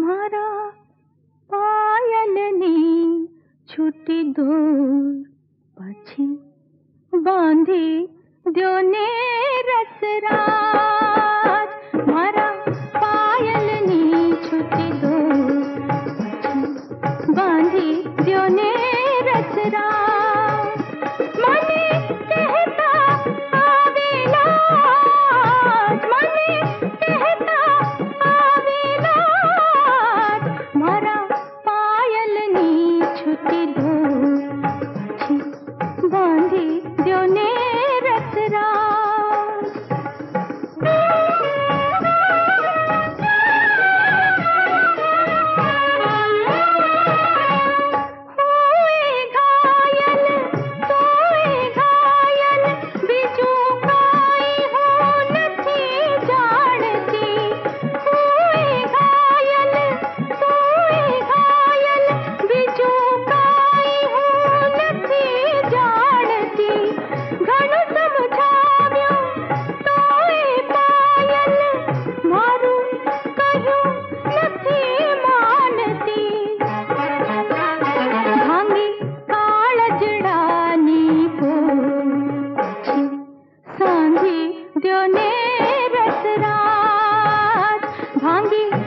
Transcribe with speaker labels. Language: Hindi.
Speaker 1: मारा पायलनी छुटी दूर पछी बांधी द्योने रसराज। मारा पायलनी छुटी दूर पछी बांधी द्योने रसराज। मने कहता आवेला, मने कहता आवेला, मारा पायलनी छुटी दूर पछी बांधी द्योने रसराज। हुए घायल तोए घायल बिजू काई हो नथी जाणती। हुए घायल तोए घायल बिजू काई हो नथी जाणती। घणो समझाव्यो तोए पायल मारू कह्यो नथी मानती। भांगी काळजड़ानी पोर पछी सांधी द्योने रसराज। भांगी